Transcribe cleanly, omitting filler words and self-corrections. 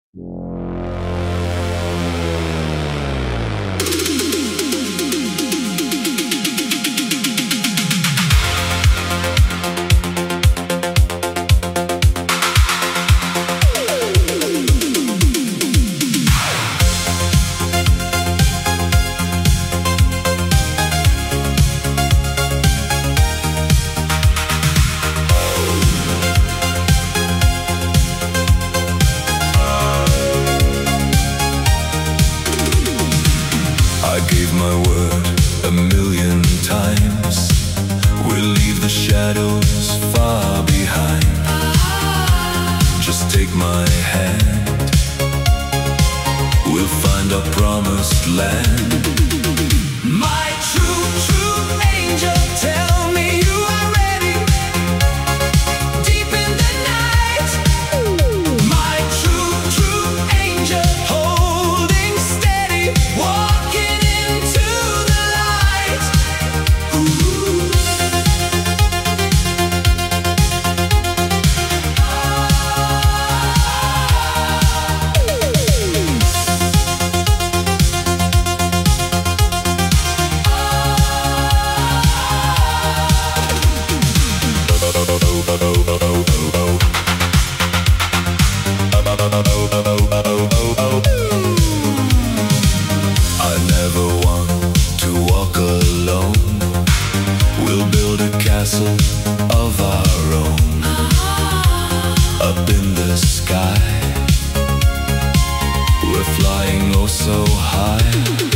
I gave my word a million times. We'll leave the shadows far behind. Just take my hand. We'll find our promised land. My true angel, tell me you are ready. Deep in the night, my true angel, holding steady, walking into the light. I never want to walk alone. We'll build a castle of our own. Up in the sky, we're flying oh so high.